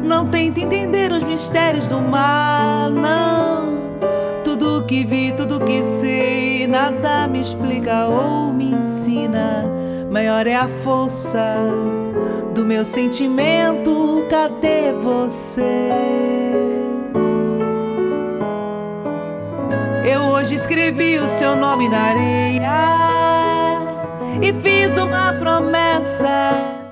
Não tenta entender os mistérios do mar, não. Tudo que vi, tudo que sei, nada me explica ou me ensina. Maior é a força do meu sentimento. Cadê você? Eu hoje escrevi o seu nome na areia e fiz uma promessa.